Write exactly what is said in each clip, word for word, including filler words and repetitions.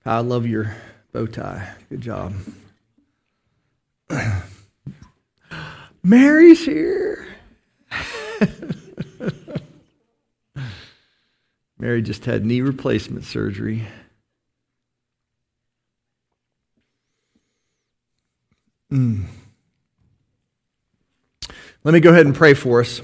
I love your bow tie. Good job. Mary's here. Mary just had knee replacement surgery. Mm. Let me go ahead and pray for us.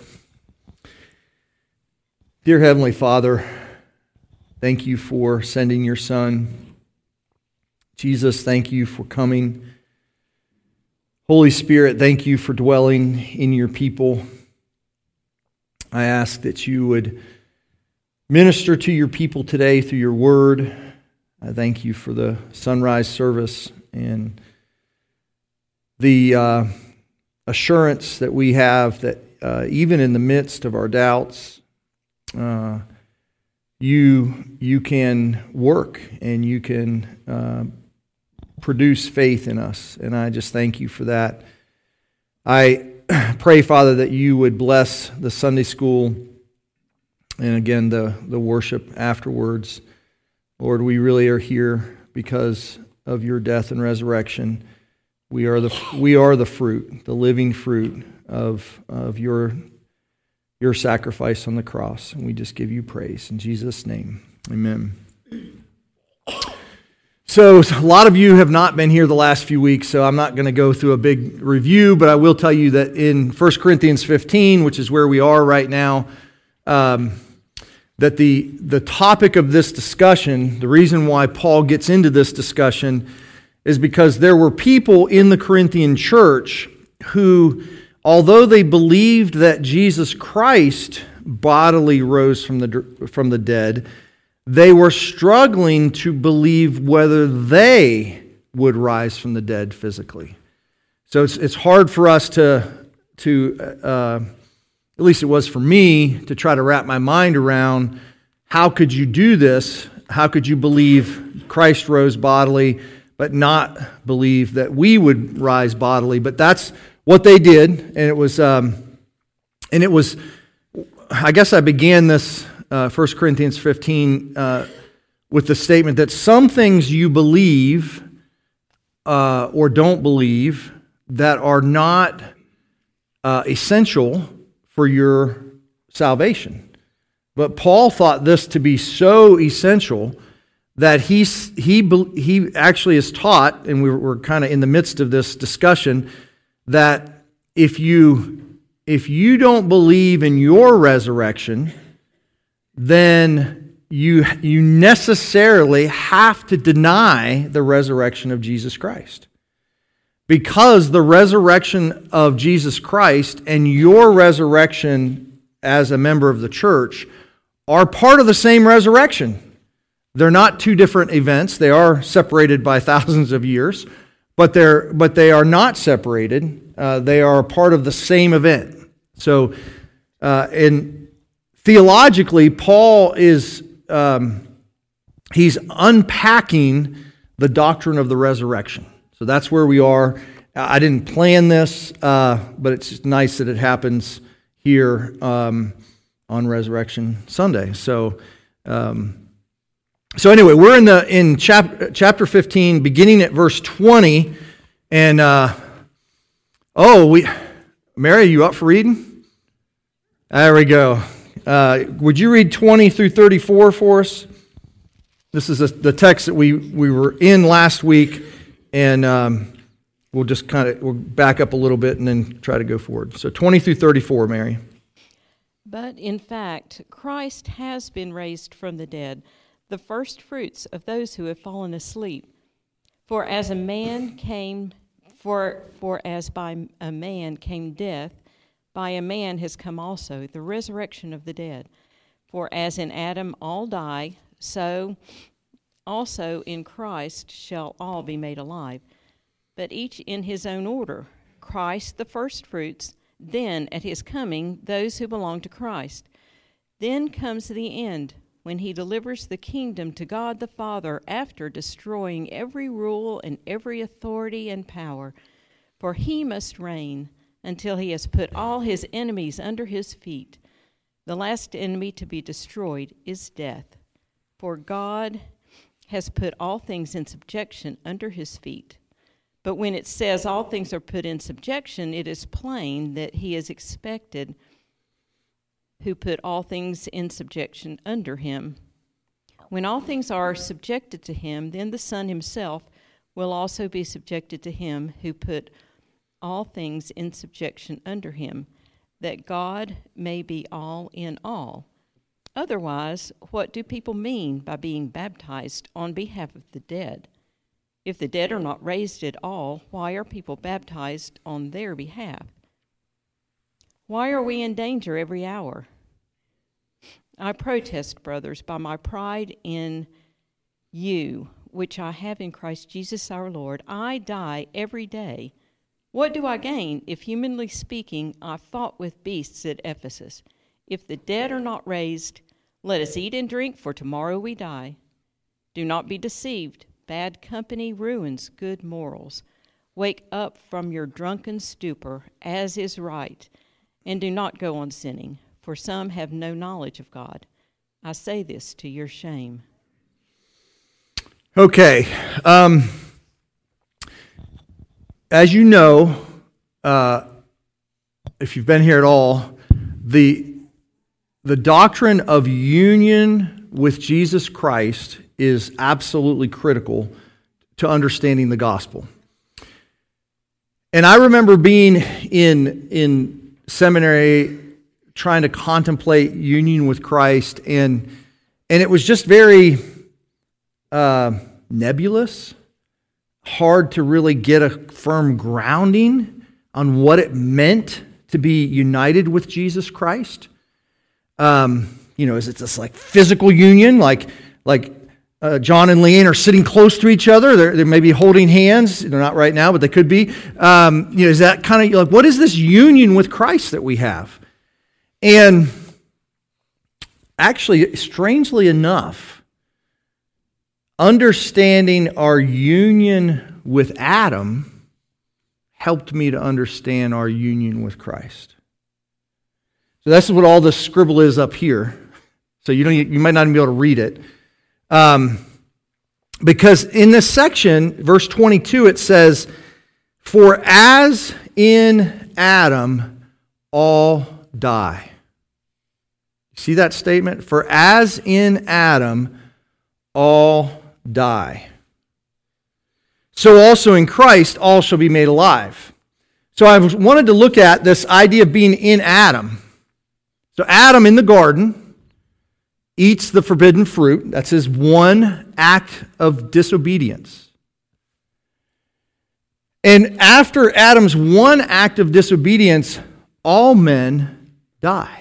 Dear Heavenly Father, thank you for sending your Son. Jesus, thank you for coming. Holy Spirit, thank you for dwelling in your people. I ask that you would minister to your people today through your word. I thank you for the sunrise service and the uh, assurance that we have that uh, even in the midst of our doubts, uh, you you can work and you can uh, produce faith in us. And I just thank you for that. I pray, Father, that you would bless the Sunday school and again the, the worship afterwards. Lord, we really are here because of your death and resurrection. We are the we are the fruit, the living fruit of, of your, your sacrifice on the cross. And we just give you praise. In Jesus' name, amen. So a lot of you have not been here the last few weeks, so I'm not going to go through a big review, but I will tell you that in First Corinthians fifteen, which is where we are right now, um, that the, the topic of this discussion, the reason why Paul gets into this discussion is because there were people in the Corinthian church who, although they believed that Jesus Christ bodily rose from the from the dead, they were struggling to believe whether they would rise from the dead physically. So it's it's hard for us to, to uh, at least it was for me, to try to wrap my mind around how could you do this? How could you believe Christ rose bodily, but not believe that we would rise bodily? But that's what they did, and it was, um, and it was. I guess I began this. Uh, First Corinthians fifteen, uh, with the statement that some things you believe uh, or don't believe that are not uh, essential for your salvation. But Paul thought this to be so essential that he, he, he actually is taught, and we're, we're kind of in the midst of this discussion, that if you, if you don't believe in your resurrection, then you, you necessarily have to deny the resurrection of Jesus Christ. Because the resurrection of Jesus Christ and your resurrection as a member of the church are part of the same resurrection. They're not two different events. They are separated by thousands of years, but they're but they are not separated. Uh, they are a part of the same event. So, uh, in theologically, Paul is, um, he's unpacking the doctrine of the resurrection. So that's where we are. I didn't plan this, uh, but it's just nice that it happens here um, on Resurrection Sunday. So, um, so anyway, we're in the in chap- chapter fifteen, beginning at verse twenty, and uh, oh, we, Mary, you up for reading? There we go. Uh, would you read twenty through thirty-four for us? This is a, the text that we, we were in last week, and um, we'll just kind of we'll back up a little bit and then try to go forward. So twenty through thirty-four, Mary. But in fact, Christ has been raised from the dead, the first fruits of those who have fallen asleep. For as a man came, for for as by a man came death, by a man has come also the resurrection of the dead. For as in Adam all die, so also in Christ shall all be made alive. But each in his own order, Christ the firstfruits, then at his coming those who belong to Christ. Then comes the end, when he delivers the kingdom to God the Father after destroying every rule and every authority and power. For he must reign until he has put all his enemies under his feet. The last enemy to be destroyed is death. For God has put all things in subjection under his feet. But when it says all things are put in subjection, it is plain that he is expected who put all things in subjection under him. When all things are subjected to him, then the Son himself will also be subjected to him who put all things in subjection under him, that God may be all in all. Otherwise, what do people mean by being baptized on behalf of the dead? If the dead are not raised at all, why are people baptized on their behalf? Why are we in danger every hour? I protest, brothers, by my pride in you, which I have in Christ Jesus our Lord, I die every day. What do I gain if, humanly speaking, I fought with beasts at Ephesus? If the dead are not raised, let us eat and drink, for tomorrow we die. Do not be deceived. Bad company ruins good morals. Wake up from your drunken stupor, as is right, and do not go on sinning, for some have no knowledge of God. I say this to your shame. Okay. Um, as you know, uh, if you've been here at all, the, the doctrine of union with Jesus Christ is absolutely critical to understanding the gospel. And I remember being in, in seminary trying to contemplate union with Christ, and, and it was just very uh, nebulous, hard to really get a firm grounding on what it meant to be united with Jesus Christ. Um, you know, is it this like physical union, like like uh, John and Leanne are sitting close to each other? They're, they're maybe holding hands. They're not right now, but they could be. Um, you know, is that kind of like, what is this union with Christ that we have? And actually, strangely enough, understanding our union with Adam helped me to understand our union with Christ. So that's what all this scribble is up here. So you don't, you might not even be able to read it. Um, because in this section, verse twenty-two, it says, "For as in Adam all die." See that statement? For as in Adam all die, so also in Christ all shall be made alive. So I wanted to look at this idea of being in Adam. So Adam in the garden eats the forbidden fruit. That's his one act of disobedience. And after Adam's one act of disobedience, all men die.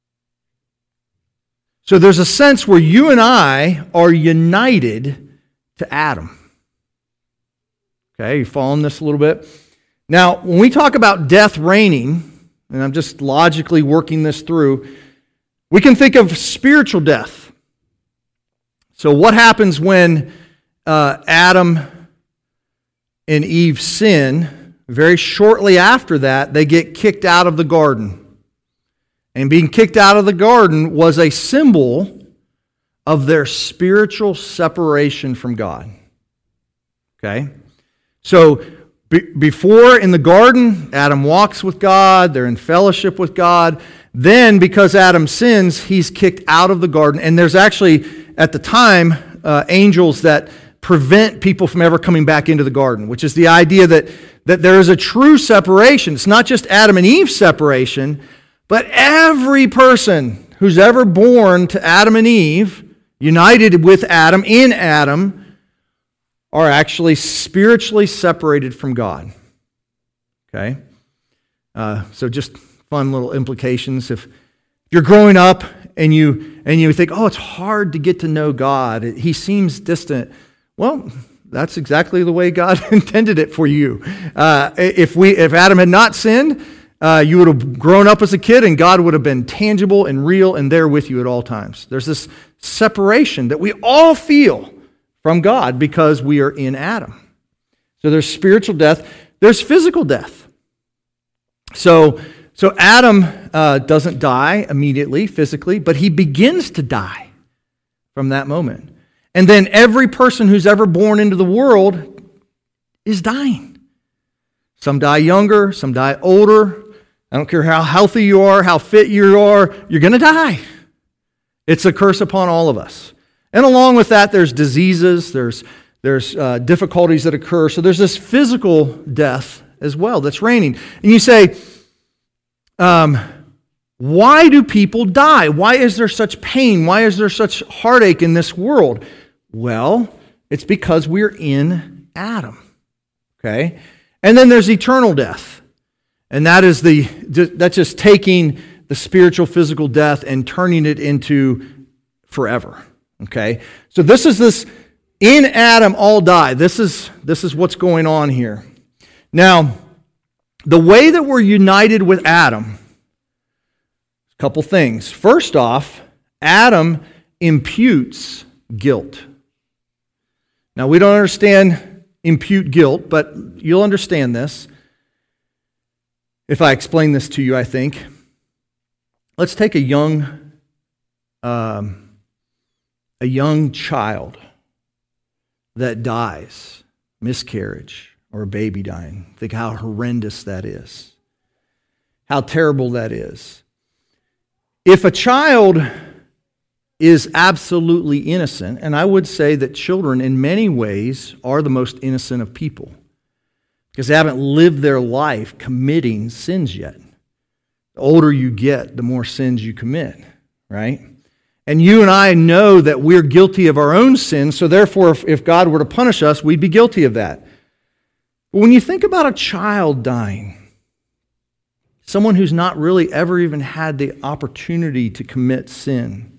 So there's a sense where you and I are united to Adam. Okay, you following this a little bit? Now, when we talk about death reigning, and I'm just logically working this through, we can think of spiritual death. So what happens when uh, Adam and Eve sin? Very shortly after that, they get kicked out of the garden. And being kicked out of the garden was a symbol of their spiritual separation from God. Okay? So be- before in the garden, Adam walks with God, they're in fellowship with God. Then, because Adam sins, he's kicked out of the garden. And there's actually, at the time, uh, angels that prevent people from ever coming back into the garden, which is the idea that, that there is a true separation. It's not just Adam and Eve's separation, but every person who's ever born to Adam and Eve, united with Adam, in Adam, are actually spiritually separated from God. Okay? Uh, so just fun little implications. If you're growing up and you and you think, oh, it's hard to get to know God, he seems distant. Well, that's exactly the way God intended it for you. Uh, if we, if Adam had not sinned, uh, you would have grown up as a kid, and God would have been tangible and real and there with you at all times. There's this separation that we all feel from God because we are in Adam. So there's spiritual death. There's physical death. So. So Adam uh, doesn't die immediately, physically, but he begins to die from that moment. And then every person who's ever born into the world is dying. Some die younger, some die older. I don't care how healthy you are, how fit you are, you're going to die. It's a curse upon all of us. And along with that, there's diseases, there's, there's uh, difficulties that occur. So there's this physical death as well that's reigning. And you say, um, why do people die? Why is there such pain? Why is there such heartache in this world? Well, it's because we're in Adam. Okay? And then there's eternal death. And that is the that's just taking the spiritual physical death and turning it into forever. Okay? So this is this in Adam all die. This is this is what's going on here. Now, the way that we're united with Adam, a couple things. First off, Adam imputes guilt. Now, we don't understand impute guilt, but you'll understand this if I explain this to you, I think. Let's take a young, um, a young child that dies, miscarriage, or a baby dying. Think how horrendous that is. How terrible that is. If a child is absolutely innocent, and I would say that children in many ways are the most innocent of people because they haven't lived their life committing sins yet. The older you get, the more sins you commit, right? And you and I know that we're guilty of our own sins, so therefore if, if God were to punish us, we'd be guilty of that. But when you think about a child dying, someone who's not really ever even had the opportunity to commit sin,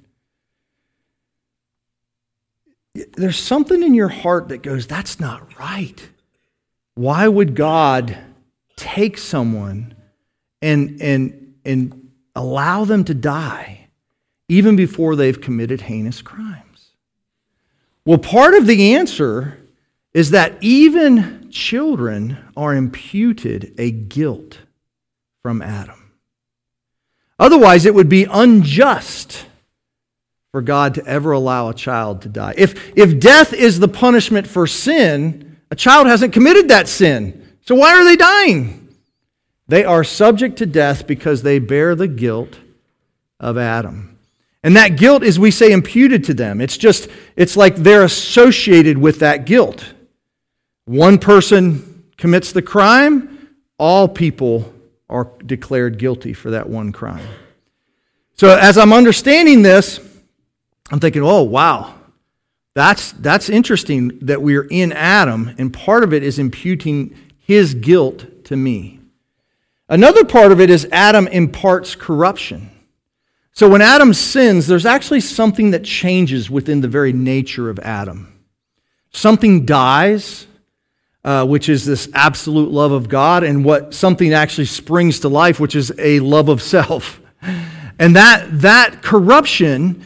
there's something in your heart that goes, that's not right. Why would God take someone and, and, and allow them to die even before they've committed heinous crimes? Well, part of the answer is that even children are imputed a guilt from Adam. Otherwise, it would be unjust for God to ever allow a child to die. If, if death is the punishment for sin, a child hasn't committed that sin. So why are they dying? They are subject to death because they bear the guilt of Adam. And that guilt is, we say, imputed to them. It's just, it's like they're associated with that guilt. One person commits the crime, all people are declared guilty for that one crime. So as I'm understanding this, I'm thinking, oh, wow, that's, that's interesting that we're in Adam, and part of it is imputing his guilt to me. Another part of it is Adam imparts corruption. So when Adam sins, there's actually something that changes within the very nature of Adam. Something dies, uh, which is this absolute love of God, and what something actually springs to life, which is a love of self. And that, that corruption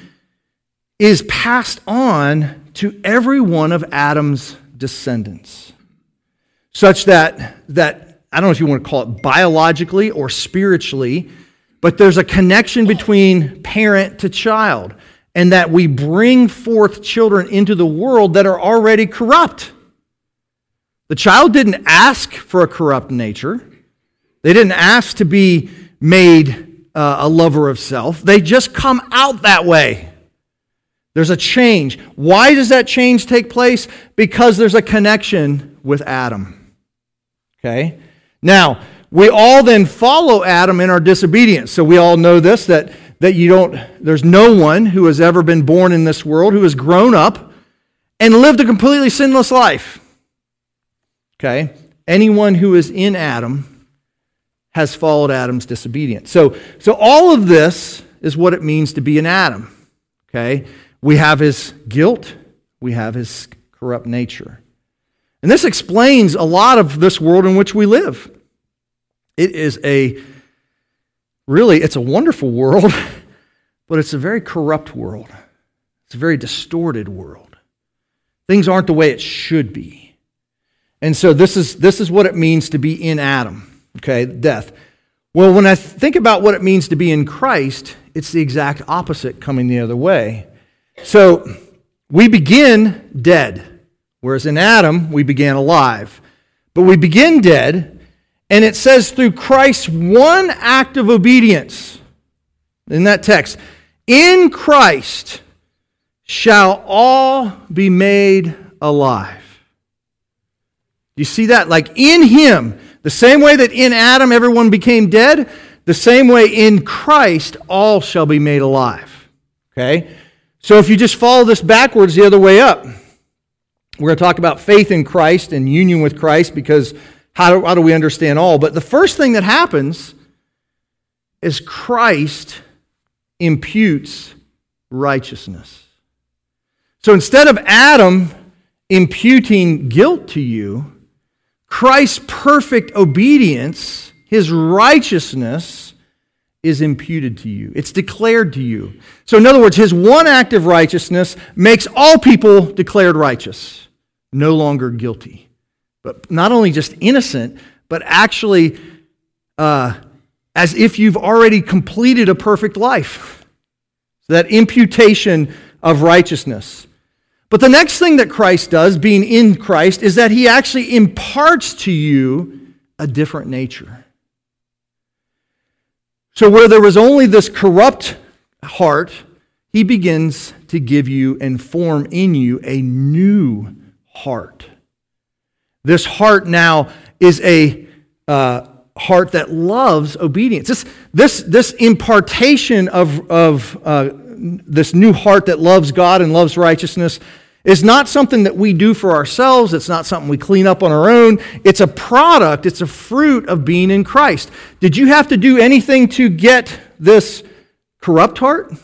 is passed on to every one of Adam's descendants, such that, that I don't know if you want to call it biologically or spiritually, but there's a connection between parent to child, and that we bring forth children into the world that are already corrupt. The child didn't ask for a corrupt nature. They didn't ask to be made uh, a lover of self. They just come out that way. There's a change. Why does that change take place? Because there's a connection with Adam. Okay? Now, we all then follow Adam in our disobedience. So we all know this, that, that you don't, there's no one who has ever been born in this world who has grown up and lived a completely sinless life. Okay? Anyone who is in Adam has followed Adam's disobedience. So, so all of this is what it means to be in Adam. Okay? We have his guilt. We have his corrupt nature. And this explains a lot of this world in which we live. It is a, really, it's a wonderful world, but it's a very corrupt world. It's a very distorted world. Things aren't the way it should be. And so this is, this is what it means to be in Adam, okay, death. Well, when I think about what it means to be in Christ, it's the exact opposite coming the other way. So we begin dead, whereas in Adam, we began alive. But we begin dead, and it says through Christ's one act of obedience, in that text, in Christ shall all be made alive. You see that? Like in Him, the same way that in Adam everyone became dead, the same way in Christ all shall be made alive. Okay? So if you just follow this backwards the other way up, we're going to talk about faith in Christ and union with Christ, because how do, how do we understand all? But the first thing that happens is Christ imputes righteousness. So instead of Adam imputing guilt to you, Christ's perfect obedience, His righteousness, is imputed to you. It's declared to you. So in other words, His one act of righteousness makes all people declared righteous, no longer guilty. But not only just innocent, but actually uh, as if you've already completed a perfect life. So that imputation of righteousness. But the next thing that Christ does, being in Christ, is that He actually imparts to you a different nature. So where there was only this corrupt heart, He begins to give you and form in you a new heart. This heart now is a uh, heart that loves obedience. This, this, this impartation of, of uh, this new heart that loves God and loves righteousness is not something that we do for ourselves. It's not something we clean up on our own. It's a product, it's a fruit of being in Christ. Did you have to do anything to get this corrupt heart?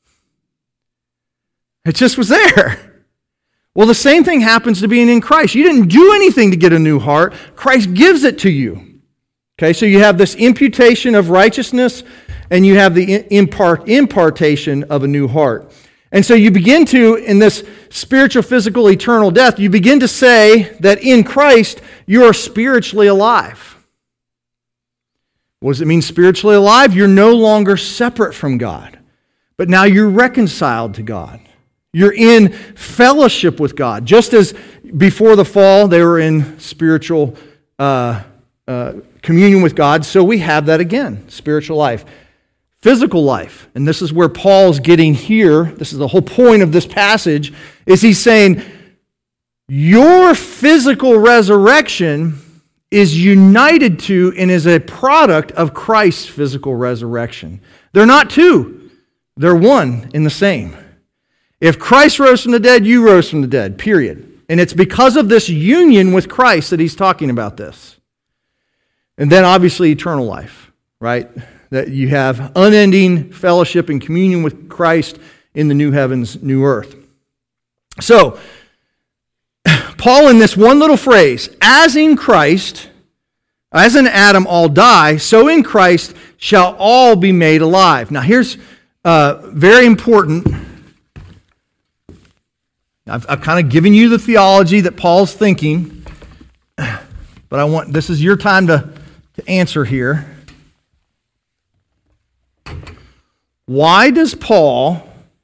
It just was there. Well, the same thing happens to being in Christ. You didn't do anything to get a new heart. Christ gives it to you. Okay, so you have this imputation of righteousness, and you have the impart, impartation of a new heart. And so you begin to, in this spiritual, physical, eternal death, you begin to say that in Christ you are spiritually alive. What does it mean, spiritually alive? You're no longer separate from God, but now you're reconciled to God. You're in fellowship with God. Just as before the fall they were in spiritual uh, uh, communion with God, so we have that again, spiritual life. Physical life, and this is where Paul's getting here, this is the whole point of this passage, is he's saying, your physical resurrection is united to and is a product of Christ's physical resurrection. They're not two, they're one in the same. If Christ rose from the dead, you rose from the dead, period. And it's because of this union with Christ that he's talking about this. And then obviously eternal life, right? That you have unending fellowship and communion with Christ in the new heavens, new earth. So, Paul in this one little phrase, as in Christ, as in Adam all die, so in Christ shall all be made alive. Now here's uh, very important. I've, I've kind of given you the theology that Paul's thinking, but I want this is your time to, to answer here. Why does Paul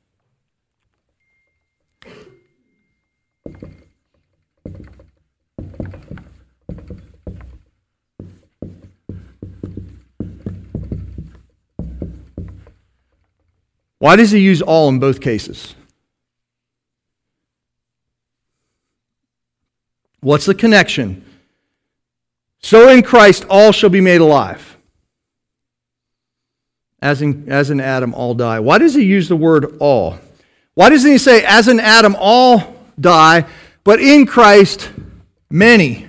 Why does he use all in both cases? What's the connection? So in Christ all shall be made alive. As in, as in Adam, all die. Why does he use the word all? Why doesn't he say, as in Adam, all die, but in Christ, many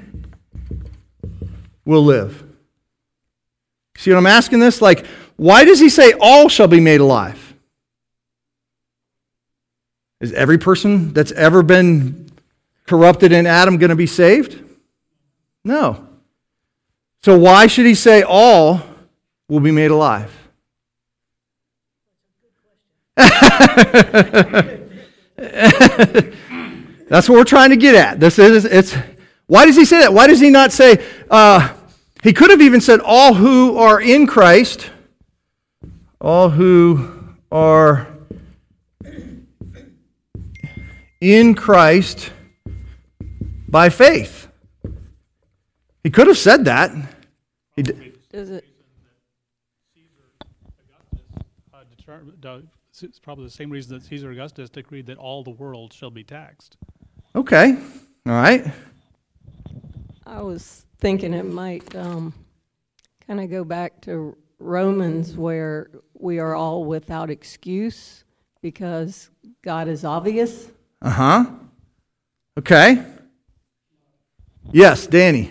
will live? See what I'm asking this? Like, why does he say all shall be made alive? Is every person that's ever been corrupted in Adam going to be saved? No. So why should he say all will be made alive? That's what we're trying to get at. This is it's. Why does he say that? Why does he not say? Uh, he could have even said, "All who are in Christ, all who are in Christ by faith. He could have said that. He d- Does it? It's probably the same reason that Caesar Augustus decreed that all the world shall be taxed. Okay. All right. I was thinking it might um, kind of go back to Romans, where we are all without excuse because God is obvious. Uh-huh. Okay. Yes, Danny.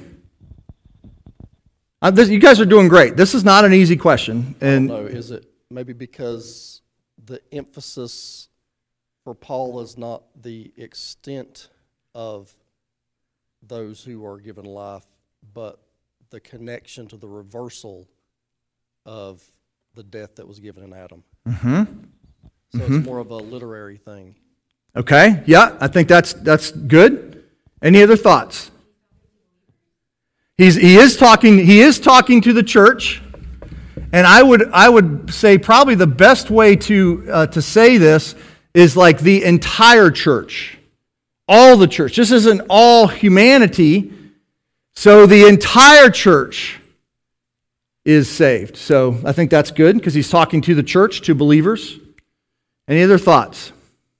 Uh, this, you guys are doing great. This is not an easy question. And No, is it maybe because the emphasis for Paul is not the extent of those who are given life, but the connection to the reversal of the death that was given in Adam. Mm-hmm. So Mm-hmm. it's more of a literary thing. Okay. Yeah, I think that's that's good. Any other thoughts? He's he is talking he is talking to the church. And I would I would say probably the best way to uh, to say this is like the entire church, all the church. This isn't all humanity, so the entire church is saved. So I think that's good because he's talking to the church, to believers. Any other thoughts?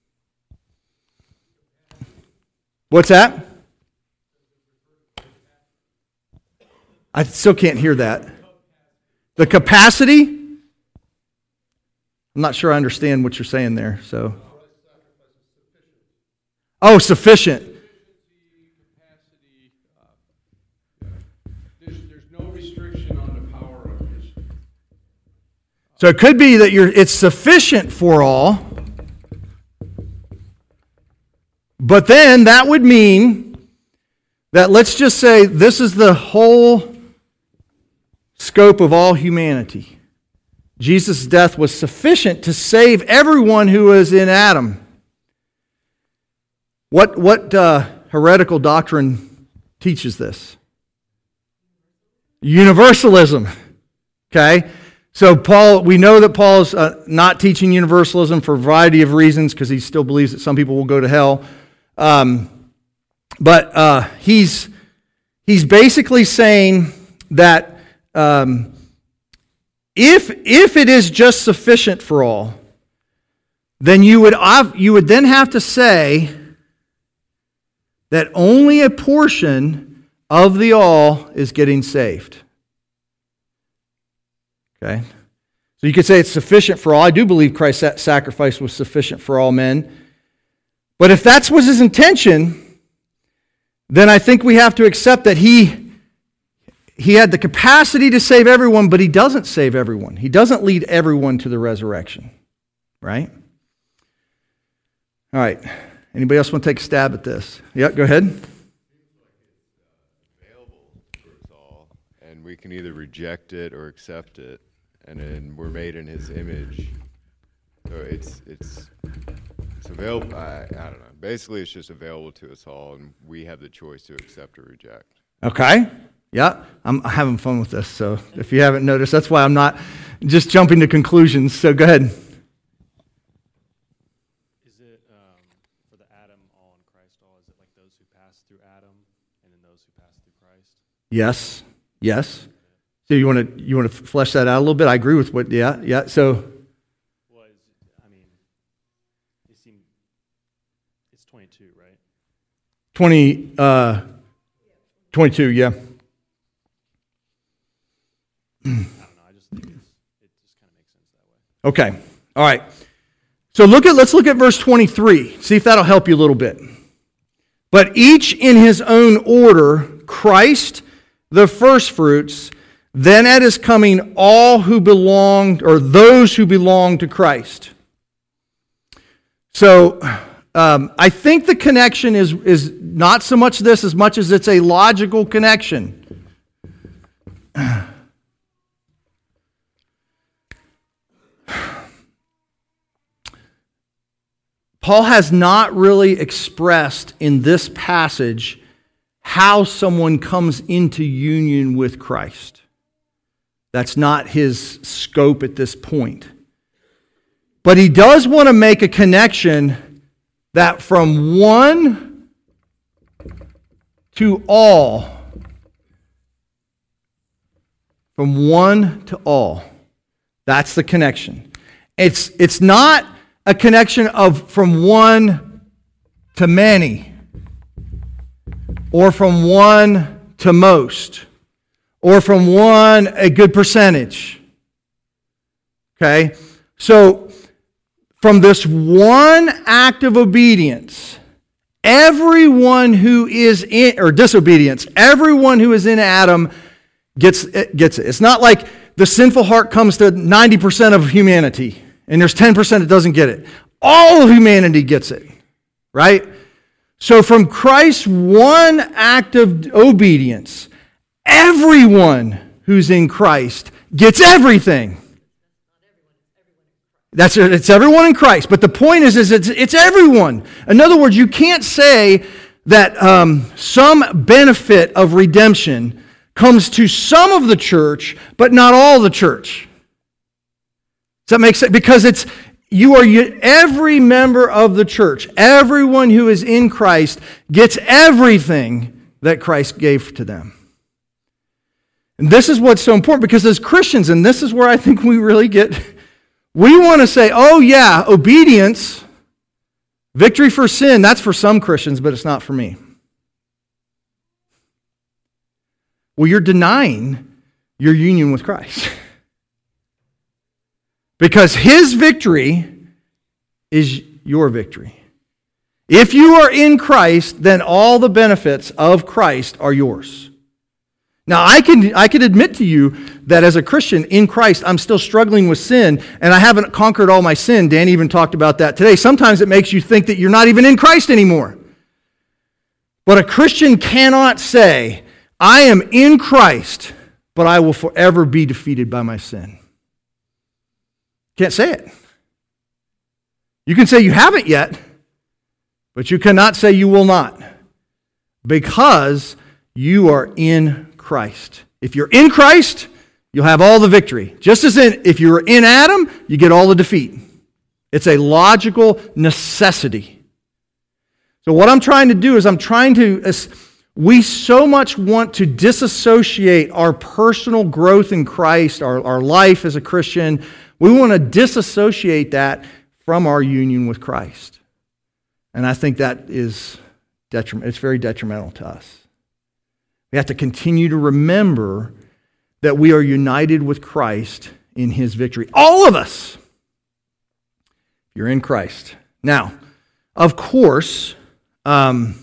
What's that? I still can't hear that. The capacity? I'm not sure I understand what you're saying there. So, oh, sufficient. There's, there's no restriction on the power of his. So it could be that you're it's sufficient for all. But then that would mean that let's just say this is the whole scope of all humanity. Jesus' death was sufficient to save everyone who is in Adam. What, what uh, heretical doctrine teaches this? Universalism. Okay? So Paul, we know that Paul's uh, not teaching universalism for a variety of reasons because he still believes that some people will go to hell. Um, but uh, he's he's basically saying that Um, if if it is just sufficient for all, then you would you would then have to say that only a portion of the all is getting saved. Okay, so you could say it's sufficient for all. I do believe Christ's sacrifice was sufficient for all men, but if that was his intention, then I think we have to accept that he. He had the capacity to save everyone, but he doesn't save everyone. He doesn't lead everyone to the resurrection. Right? All right. Anybody else want to take a stab at this? Yeah, go ahead. Available for us all, and we can either reject it or accept it, and then we're made in his image. So it's it's it's available. I, I don't know. Basically, it's just available to us all, and we have the choice to accept or reject. Okay. Yeah, I'm having fun with this, so if you haven't noticed, that's why I'm not just jumping to conclusions. So go ahead. Is it um, for the Adam all and Christ all? Is it like those who passed through Adam and then those who passed through Christ? Yes, yes. So you want to you want to flesh that out a little bit? I agree with what. Yeah, yeah. So. Well, is, I mean, it seemed it's twenty-two, right? Twenty. Uh, twenty-two. Yeah. I don't know. I just think it's, it just kind of makes sense that way. Okay. All right. So look at let's look at verse twenty-three. See if that'll help you a little bit. But each in his own order, Christ the firstfruits, then at his coming all who belong or those who belong to Christ. So um, I think the connection is is not so much this as much as it's a logical connection. Paul has not really expressed in this passage how someone comes into union with Christ. That's not his scope at this point. But he does want to make a connection that from one to all, from one to all, that's the connection. It's, it's not a connection of from one to many, or from one to most, or from one a good percentage. Okay? So, from this one act of obedience, everyone who is in, or disobedience, everyone who is in Adam gets it, gets it. It's not like the sinful heart comes to ninety percent of humanity, and there's ten percent that doesn't get it. All of humanity gets it, right? So from Christ's one act of obedience, everyone who's in Christ gets everything. That's it's everyone in Christ. But the point is, is it's, it's everyone. In other words, you can't say that um, some benefit of redemption comes to some of the church, but not all the church. Does that make sense? Because it's you are every member of the church, everyone who is in Christ gets everything that Christ gave to them. And this is what's so important, because as Christians, and this is where I think we really get, we want to say, oh yeah, obedience, victory for sin, that's for some Christians, but it's not for me. Well, you're denying your union with Christ. Because His victory is your victory. If you are in Christ, then all the benefits of Christ are yours. Now, I can I can admit to you that as a Christian in Christ, I'm still struggling with sin, and I haven't conquered all my sin. Dan even talked about that today. Sometimes it makes you think that you're not even in Christ anymore. But a Christian cannot say, I am in Christ, but I will forever be defeated by my sin. Can't say it. You can say you haven't yet, but you cannot say you will not, because you are in Christ. If you're in Christ, you'll have all the victory. Just as in, if you're in Adam, you get all the defeat. It's a logical necessity. So what I'm trying to do is I'm trying to, we so much want to disassociate our personal growth in Christ, our, our life as a Christian. We want to disassociate that from our union with Christ. And I think that is detriment. It's very detrimental to us. We have to continue to remember that we are united with Christ in His victory. All of us. You're in Christ. Now, of course, um,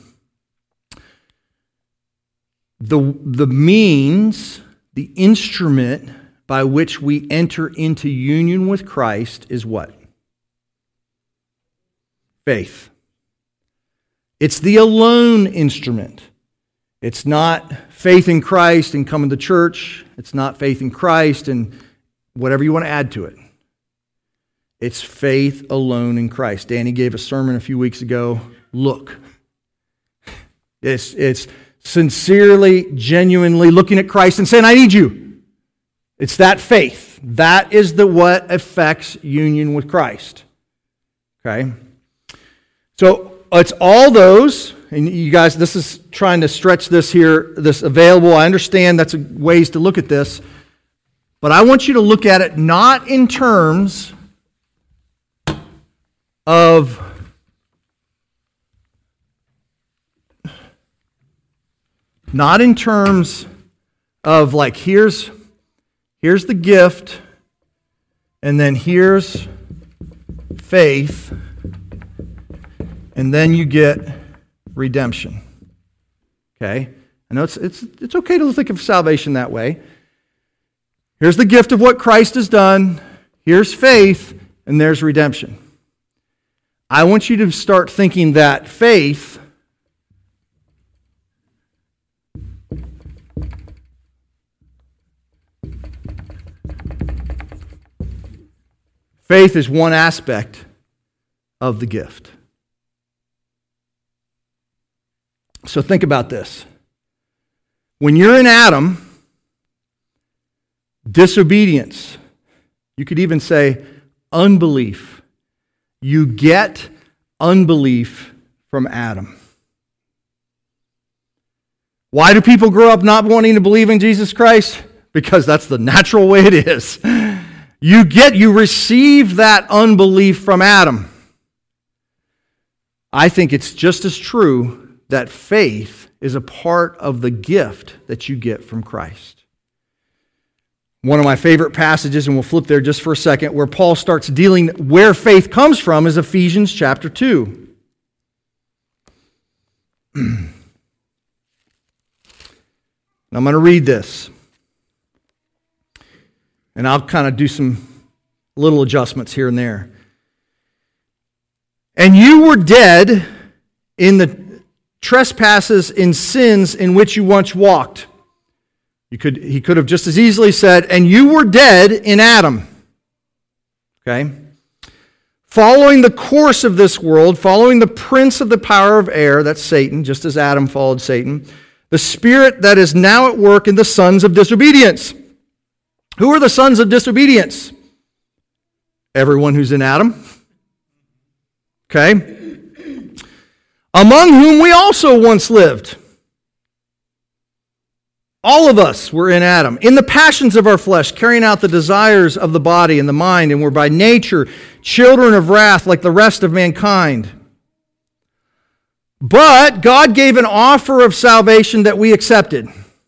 the, the means, the instrument by which we enter into union with Christ is what? Faith. It's the alone instrument. It's not faith in Christ and coming to church. It's not faith in Christ and whatever you want to add to it. It's faith alone in Christ. Danny gave a sermon a few weeks ago. Look. It's, it's sincerely, genuinely looking at Christ and saying, I need you. It's that faith. That is the what affects union with Christ. Okay? So it's all those, and you guys, this is trying to stretch this here, this available. I understand that's ways to look at this, but I want you to look at it not in terms of not in terms of like here's here's the gift, and then here's faith, and then you get redemption. Okay? I know it's it's it's okay to think of salvation that way. Here's the gift of what Christ has done, here's faith, and there's redemption. I want you to start thinking that faith faith is one aspect of the gift. So think about this. When you're in Adam, disobedience, you could even say unbelief, you get unbelief from Adam. Why do people grow up not wanting to believe in Jesus Christ? Because that's the natural way it is. You get, you receive that unbelief from Adam. I think it's just as true that faith is a part of the gift that you get from Christ. One of my favorite passages, and we'll flip there just for a second, where Paul starts dealing where faith comes from is Ephesians chapter two. I'm going to read this. And I'll kind of do some little adjustments here and there. And you were dead in the trespasses and sins in which you once walked. You could, he could have just as easily said, and you were dead in Adam. Okay? Following the course of this world, following the prince of the power of air, that's Satan, just as Adam followed Satan, the spirit that is now at work in the sons of disobedience. Who are the sons of disobedience? Everyone who's in Adam. Okay? Among whom we also once lived. All of us were in Adam, in the passions of our flesh, carrying out the desires of the body and the mind, and were by nature children of wrath like the rest of mankind. But God gave an offer of salvation that we accepted.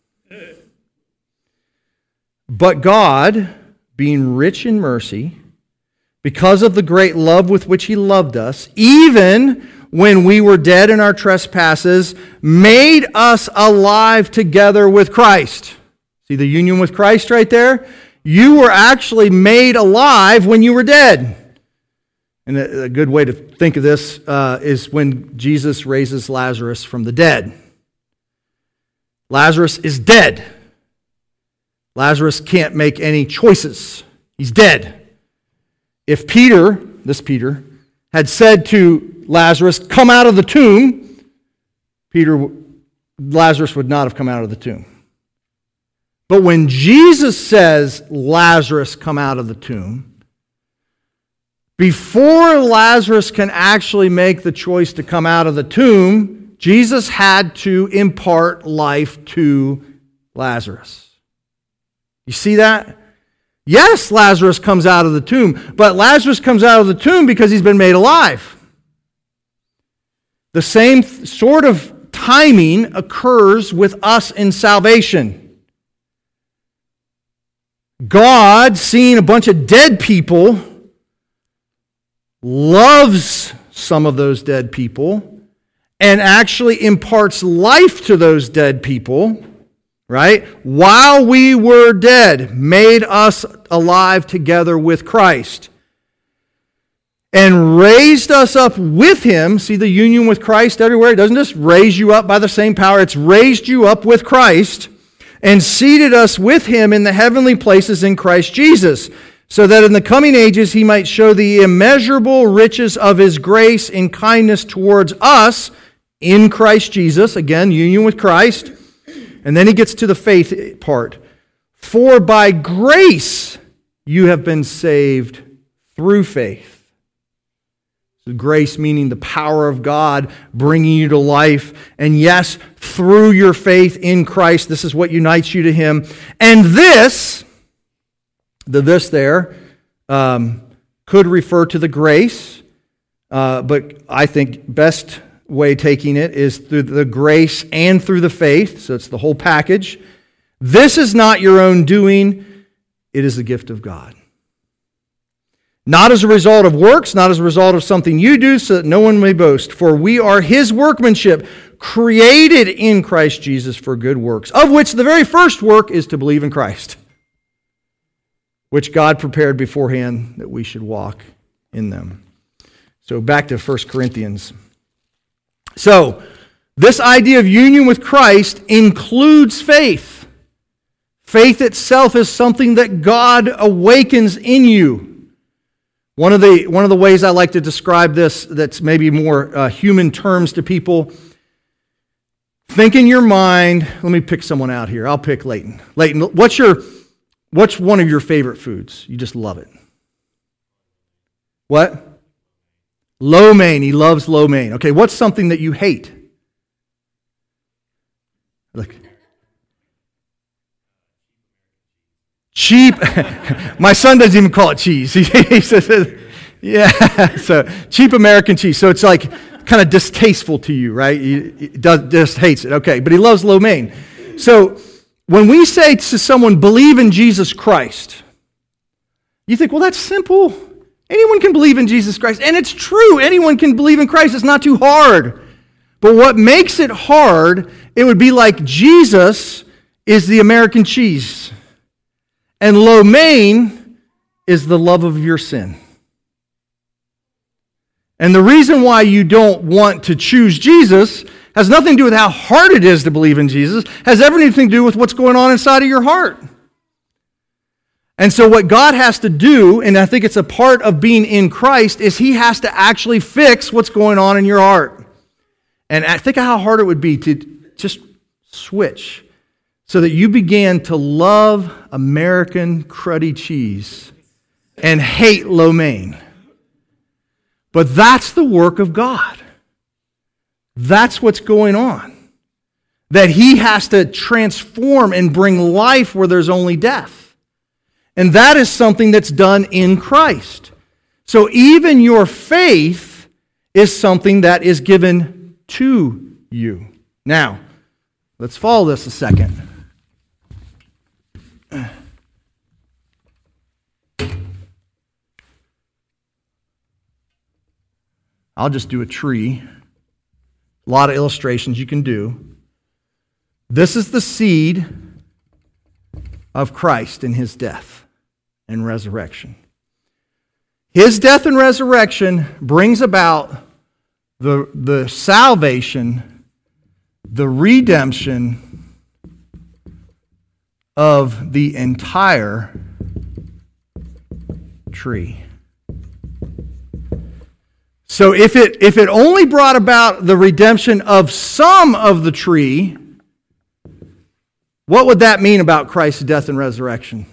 But God, being rich in mercy, because of the great love with which He loved us, even when we were dead in our trespasses, made us alive together with Christ. See the union with Christ right there? You were actually made alive when you were dead. And a good way to think of this uh, is when Jesus raises Lazarus from the dead. Lazarus is dead. Lazarus can't make any choices. He's dead. If Peter, this Peter, had said to Lazarus, come out of the tomb, Peter, Lazarus would not have come out of the tomb. But when Jesus says, Lazarus, come out of the tomb, before Lazarus can actually make the choice to come out of the tomb, Jesus had to impart life to Lazarus. You see that? Yes, Lazarus comes out of the tomb, but Lazarus comes out of the tomb because he's been made alive. The same sort of timing occurs with us in salvation. God, seeing a bunch of dead people, loves some of those dead people and actually imparts life to those dead people. Right? While we were dead, made us alive together with Christ. And raised us up with Him. See the union with Christ everywhere? It doesn't just raise you up by the same power. It's raised you up with Christ. And seated us with Him in the heavenly places in Christ Jesus. So that in the coming ages He might show the immeasurable riches of His grace and kindness towards us in Christ Jesus. Again, union with Christ. And then he gets to the faith part. For by grace you have been saved through faith. So grace meaning the power of God bringing you to life. And yes, through your faith in Christ, this is what unites you to Him. And this, the this there, um, could refer to the grace. Uh, but I think best way taking it is through the grace and through the faith. So it's the whole package. This is not your own doing. It is the gift of God. Not as a result of works, not as a result of something you do, so that no one may boast. For we are His workmanship, created in Christ Jesus for good works, of which the very first work is to believe in Christ, which God prepared beforehand that we should walk in them. So back to First Corinthians. So, this idea of union with Christ includes faith. Faith itself is something that God awakens in you. One of the, one of the ways I like to describe this that's maybe more uh, human terms to people, think in your mind, let me pick someone out here. I'll pick Leighton. Leighton, what's your, what's one of your favorite foods? You just love it. What? Lo mein, he loves lo mein. Okay, what's something that you hate? Look. Cheap. My son doesn't even call it cheese. He, he says, yeah, so cheap American cheese. So it's like kind of distasteful to you, right? He, he does, just hates it. Okay, but he loves lo mein. So when we say to someone, believe in Jesus Christ, you think, well, that's simple. Anyone can believe in Jesus Christ. And it's true. Anyone can believe in Christ. It's not too hard. But what makes it hard, it would be like Jesus is the American cheese. And lo mein is the love of your sin. And the reason why you don't want to choose Jesus has nothing to do with how hard it is to believe in Jesus. Has everything to do with what's going on inside of your heart. And so what God has to do, and I think it's a part of being in Christ, is He has to actually fix what's going on in your heart. And I think of how hard it would be to just switch so that you began to love American cruddy cheese and hate lo mein. But that's the work of God. That's what's going on. That He has to transform and bring life where there's only death. And that is something that's done in Christ. So even your faith is something that is given to you. Now, let's follow this a second. I'll just do a tree. A lot of illustrations you can do. This is the seed of Christ in His death and resurrection. His death and resurrection brings about the, the salvation, the redemption of the entire tree. So if it, if it only brought about the redemption of some of the tree, what would that mean about Christ's death and resurrection?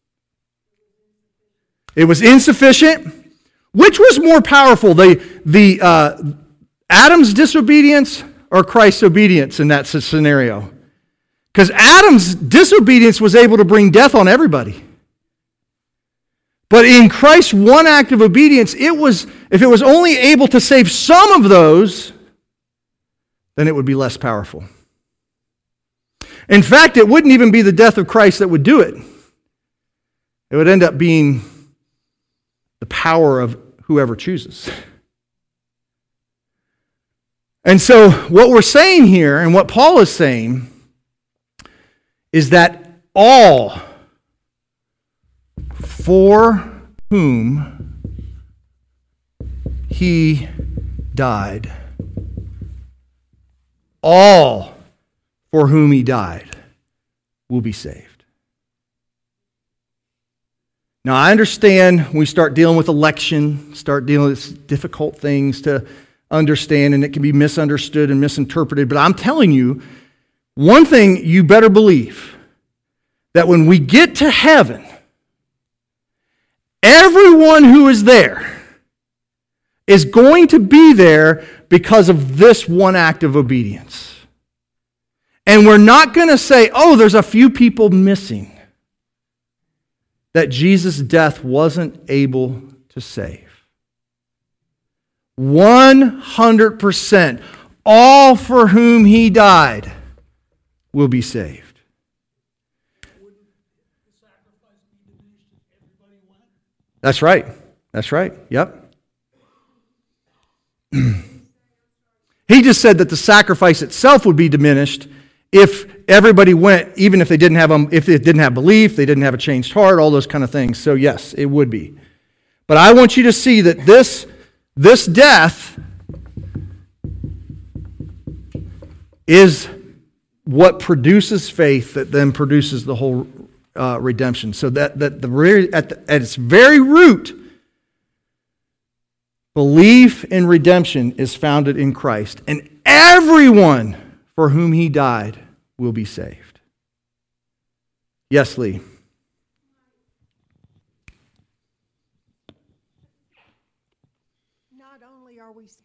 It was insufficient. Which was more powerful, the, the uh, Adam's disobedience or Christ's obedience in that scenario? Because Adam's disobedience was able to bring death on everybody. But in Christ's one act of obedience, it was, if it was only able to save some of those, then it would be less powerful. In fact, it wouldn't even be the death of Christ that would do it. It would end up being the power of whoever chooses. And so what we're saying here, and what Paul is saying, is that all for whom He died, all for whom He died will be saved. Now, I understand we start dealing with election, start dealing with difficult things to understand, and it can be misunderstood and misinterpreted. But I'm telling you, one thing you better believe, that when we get to heaven, everyone who is there is going to be there because of this one act of obedience. And we're not going to say, oh, there's a few people missing that Jesus' death wasn't able to save. one hundred percent, all for whom He died will be saved. That's right. That's right. Yep. He just said that the sacrifice itself would be diminished if everybody went, even if they didn't have um, if they didn't have belief, they didn't have a changed heart, all those kind of things. So yes, it would be. But I want you to see that this this death is what produces faith that then produces the whole uh, redemption. So that that the at, the at its very root, belief in redemption is founded in Christ, and everyone for whom He died will be saved. Yes, Lee. Not only are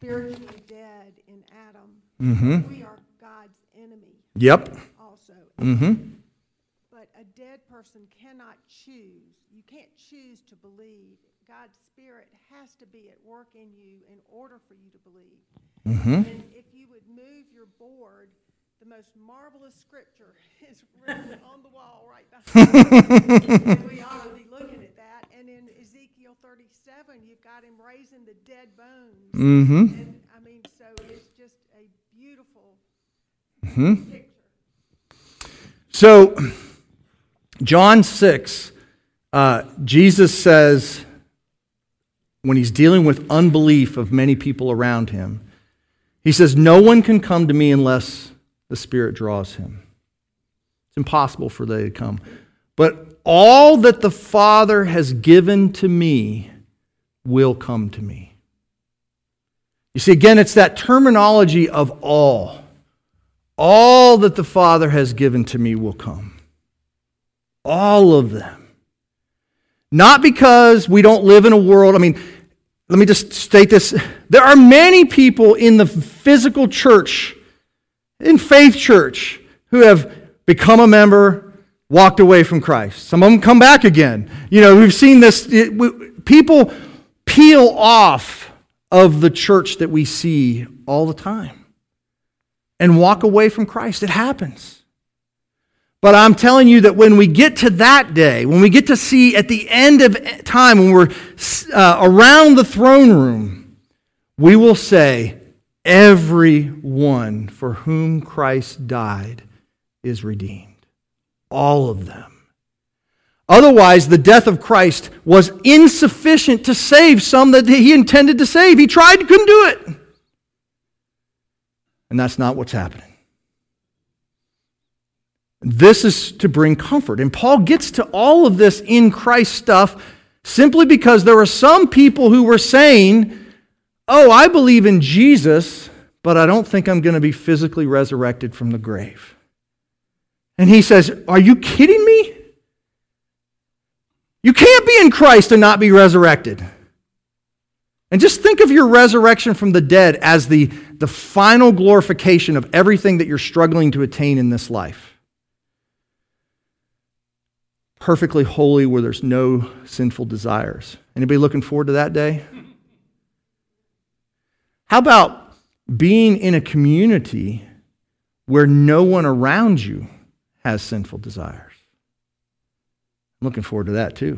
spiritually dead in Adam. Mm-hmm. We are God's enemy Yep. also. Mm-hmm. But a dead person cannot choose. You can't choose to believe. God's Spirit has to be at work in you in order for you to believe. Mm-hmm. And if you would move your board, the most marvelous scripture is written on the wall right behind you. And we ought to be looking at that. And in Ezekiel thirty-seven, you've got him raising the dead bones. Mm-hmm. And I mean, so it's just a beautiful Mm-hmm. picture. So, John six, uh, Jesus says, when he's dealing with unbelief of many people around him, he says, no one can come to me unless the Spirit draws him. It's impossible for they to come. But all that the Father has given to me will come to me. You see, again, it's that terminology of all. All that the Father has given to me will come. All of them. Not because we don't live in a world, I mean, let me just state this. There are many people in the physical church, in faith church, who have become a member, walked away from Christ. Some of them come back again. You know, we've seen this. It, we, people peel off of the church that we see all the time and walk away from Christ. It happens. But I'm telling you that when we get to that day, when we get to see at the end of time, when we're uh, around the throne room, we will say, everyone for whom Christ died is redeemed. All of them. Otherwise, the death of Christ was insufficient to save some that he intended to save. He tried, couldn't do it. And that's not what's happening. This is to bring comfort. And Paul gets to all of this in Christ stuff simply because there were some people who were saying, oh, I believe in Jesus, but I don't think I'm going to be physically resurrected from the grave. And he says, are you kidding me? You can't be in Christ and not be resurrected. And just think of your resurrection from the dead as the, the final glorification of everything that you're struggling to attain in this life. Perfectly holy where there's no sinful desires. Anybody looking forward to that day? How about being in a community where no one around you has sinful desires? I'm looking forward to that too.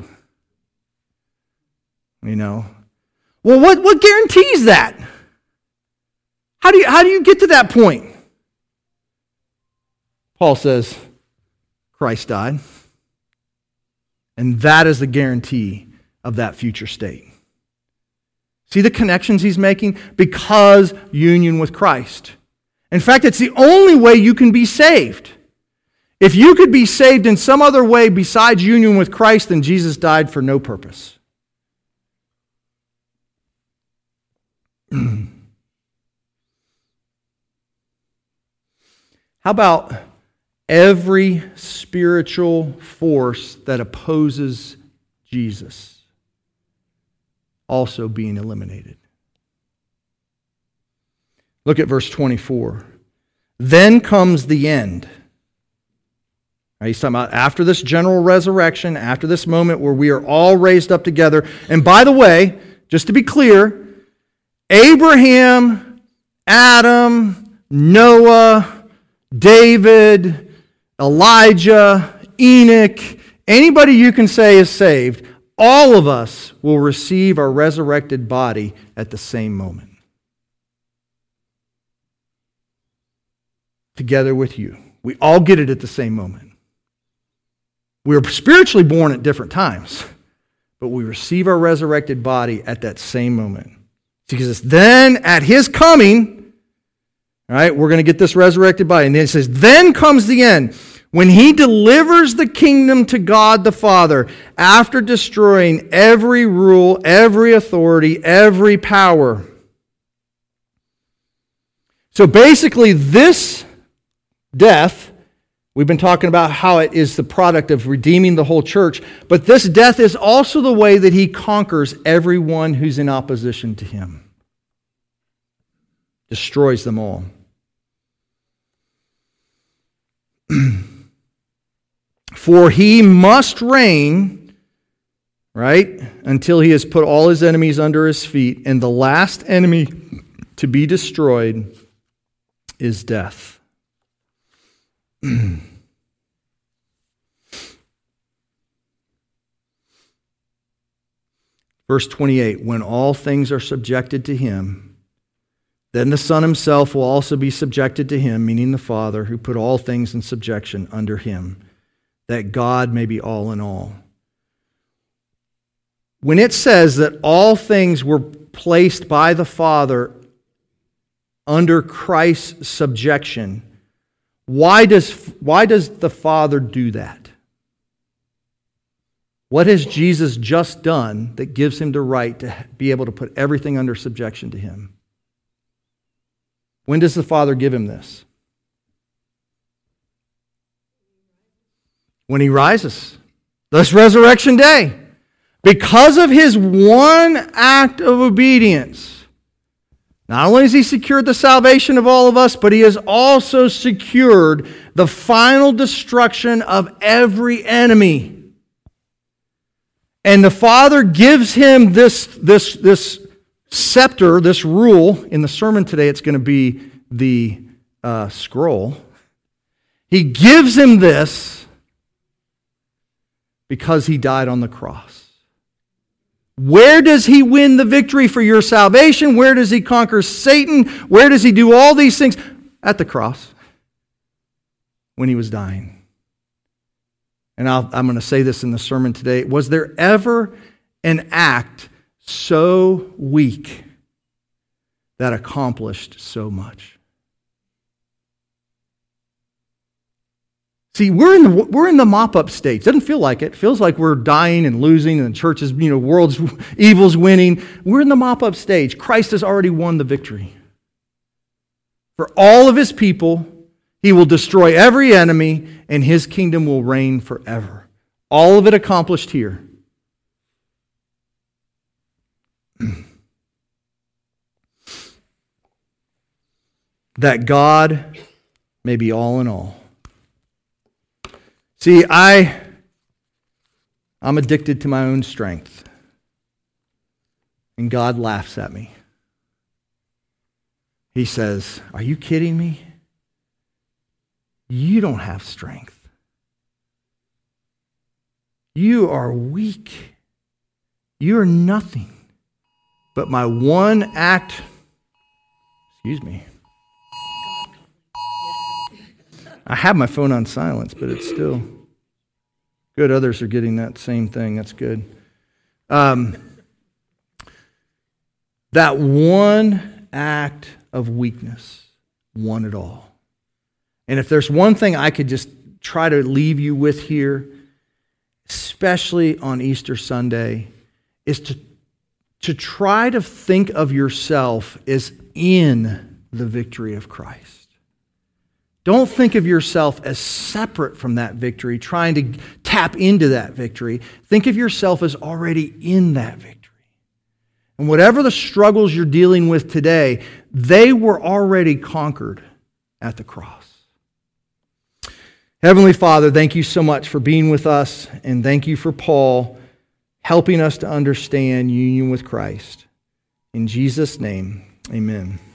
You know, well, what, what guarantees that? How do you, how do you get to that point? Paul says, Christ died. And that is the guarantee of that future state. See the connections he's making? Because union with Christ. In fact, it's the only way you can be saved. If you could be saved in some other way besides union with Christ, then Jesus died for no purpose. How about every spiritual force that opposes Jesus also being eliminated? Look at verse twenty-four. Then comes the end. Right, he's talking about after this general resurrection, after this moment where we are all raised up together. And by the way, just to be clear, Abraham, Adam, Noah, David, Elijah, Enoch, anybody you can say is saved, all of us will receive our resurrected body at the same moment. Together with you. We all get it at the same moment. We are spiritually born at different times, but we receive our resurrected body at that same moment. Because it's then at His coming, all right, we're going to get this resurrected body. And then it says, then comes the end, when He delivers the kingdom to God the Father after destroying every rule, every authority, every power. So basically, this death, we've been talking about how it is the product of redeeming the whole church, but this death is also the way that He conquers everyone who's in opposition to Him. Destroys them all. For he must reign, right, until he has put all his enemies under his feet, and the last enemy to be destroyed is death. Verse twenty-eight, when all things are subjected to him, then the Son himself will also be subjected to him, meaning the Father, who put all things in subjection under him, that God may be all in all. When it says that all things were placed by the Father under Christ's subjection, why does, why does the Father do that? What has Jesus just done that gives him the right to be able to put everything under subjection to him? When does the Father give him this? When he rises. This resurrection day. Because of his one act of obedience, not only has he secured the salvation of all of us, but he has also secured the final destruction of every enemy. And the Father gives him this, this, this scepter, this rule. In the sermon today, it's going to be the uh, scroll. He gives him this because he died on the cross. Where does he win the victory for your salvation? Where does he conquer Satan? Where does he do all these things? At the cross, when he was dying. And I'll, I'm going to say this in the sermon today. Was there ever an act so weak that accomplished so much? See, we're in the, we're in the mop-up stage. Doesn't feel like it. It feels like we're dying and losing and the church is, you know, world's evil's winning. We're in the mop-up stage. Christ has already won the victory. For all of his people, he will destroy every enemy and his kingdom will reign forever. All of it accomplished here. That God may be all in all. See, I, I'm addicted to my own strength. And God laughs at me. He says, "Are you kidding me? You don't have strength. You are weak. You are nothing. But my one act," excuse me. I have my phone on silence, but it's still good. Others are getting that same thing. That's good. Um, that one act of weakness won it all. And if there's one thing I could just try to leave you with here, especially on Easter Sunday, is to, to try to think of yourself as in the victory of Christ. Don't think of yourself as separate from that victory, trying to tap into that victory. Think of yourself as already in that victory. And whatever the struggles you're dealing with today, they were already conquered at the cross. Heavenly Father, thank you so much for being with us, and thank you for Paul helping us to understand union with Christ. In Jesus' name, amen.